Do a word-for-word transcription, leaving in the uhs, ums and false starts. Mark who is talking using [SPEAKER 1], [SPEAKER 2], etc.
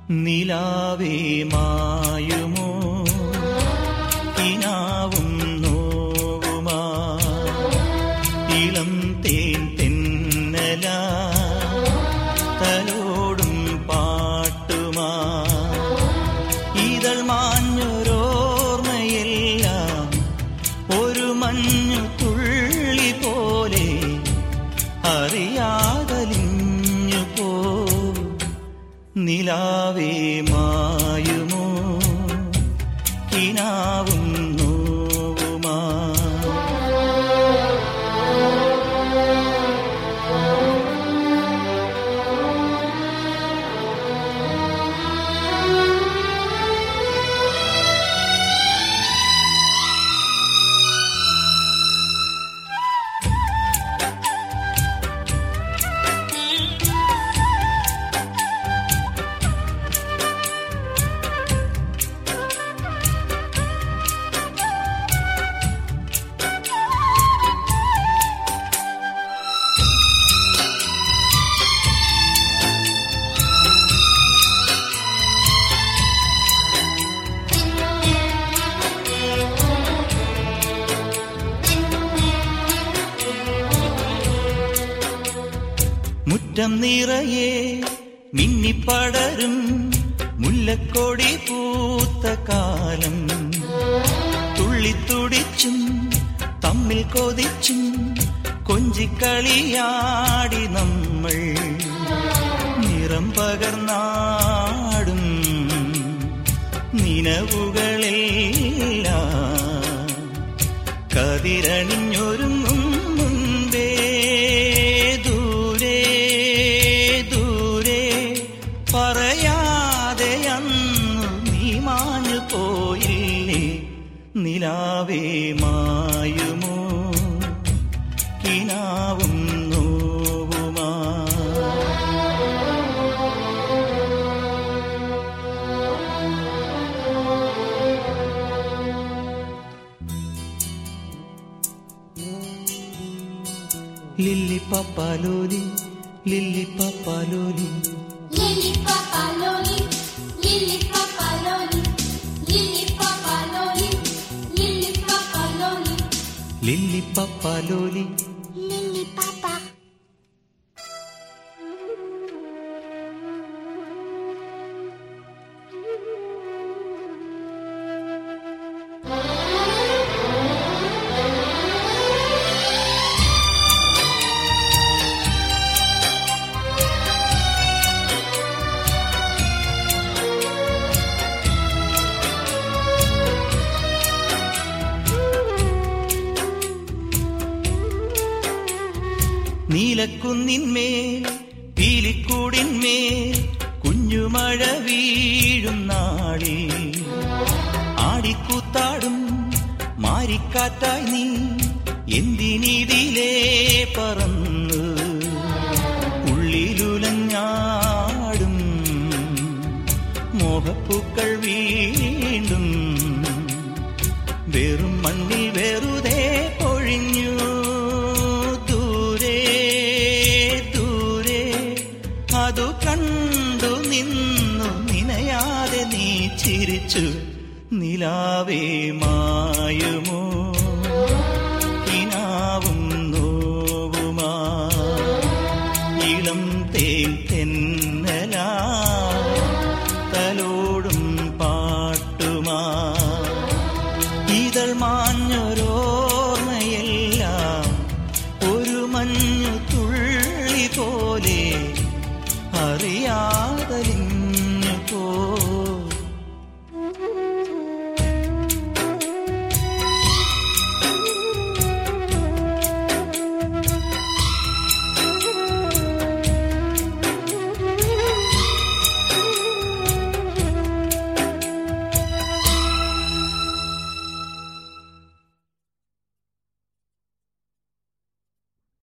[SPEAKER 1] നിലാവേ മായുമോ കിനാവും നോവുമാ ഇളം തേൻ തെന്നല തലോടും പാട്ടുമാ ഇതൾ മാഞ്ഞൊരോർമ്മയെല്ലാം ഒരു മഞ്ഞു തുള്ളി പോലെ അറിയാതലിഞ്ഞു പോ. നിലാവേ മായുമോ കിനാവും നോവുമാ. മുറ്റം നിറയെ മിന്നിപ്പടരും മുല്ലക്കൊടി പൂത്ത കാലം തുള്ളിത്തുടിച്ചും തമ്മിൽ കൊതിച്ചും കൊഞ്ചിക്കളിയാടി നമ്മൾ നിറം പകർന്നാടും നിലവുകളെല്ലാം കതിരണിഞ്ഞൊരുങ്ങും മുൻപേ ദൂരെ ദൂരെ പറയാതെ അന്നു നീ മാഞ്ഞു പോയില്ലേ. നിലാവേ മായുമോ കിനാവും നോവുമാ. ലില്ലി പപ്പാലോലി ലില്ലി പപ്പാലോലി
[SPEAKER 2] ലില്ലി പപ്പാലോലി ലില്ലി പപ്പാലോലി ലില്ലി പപ്പാലോലി ലില്ലി പപ്പാലോലി
[SPEAKER 1] ലില്ലി പപ്പാലോലി
[SPEAKER 2] ലില്ലി പപ്പാ.
[SPEAKER 1] നീലക്കുന്നിന്മേൽ പീലിക്കൂടിന്മേൽ കുഞ്ഞുമഴ വീഴും നാളിൽ ആടിക്കൂത്താടും മാരിക്കാറ്റായി നീ എന്തിനിതിലേ പറന്ന് ഉള്ളിലുലഞ്ഞാടും മോഹപ്പൂക്കൾ വീണ്ടും വെറും മണ്ണിൽ വെറുതെ പൊഴിഞ്ഞു. അതു കണ്ടു നിന്നു നിനയാതെ നീ ചിരിച്ചു. നിലാവേ മായുമോ കിനാവും നോവുമാ ഇളം തേൻ